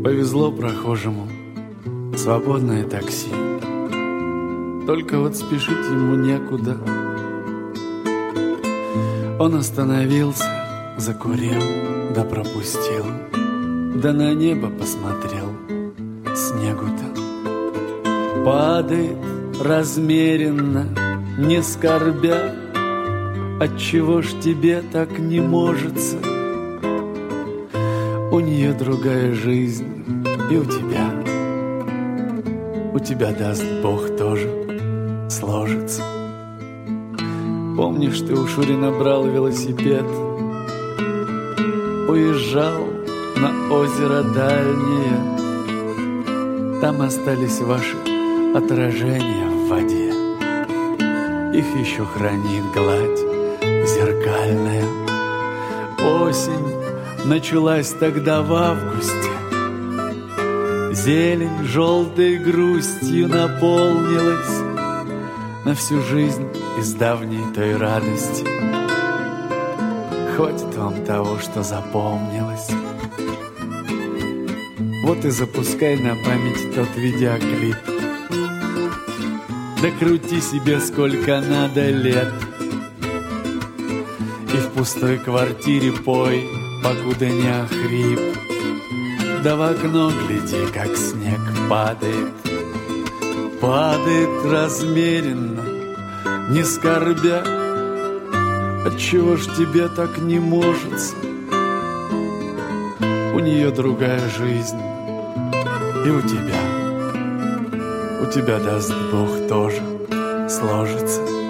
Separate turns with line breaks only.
Повезло прохожему свободное такси. Только вот спешить ему некуда. Он остановился, закурил, да пропустил, да на небо посмотрел. Снегу-то падает размеренно, не скорбя. Отчего ж тебе так не можется? У нее другая жизнь, и у тебя, даст Бог, тоже сложится. Помнишь, ты у Шурина брал велосипед, уезжал на озеро дальнее. Там остались ваши отражения в воде. Их еще хранит гладь зеркальная. Осень началась тогда в августе. Зелень желтой грустью наполнилась на всю жизнь из давней той радости. Хватит вам того, что запомнилось. Вот и запускай на память тот видеоклип. Да крути себе сколько надо лет. И в пустой квартире пой, покуда не охрип. Да в окно гляди, как снег падает. Падает размеренно, не скорбя. Отчего ж тебе так не можется? У нее другая жизнь, и у тебя, даст Бог, тоже сложится.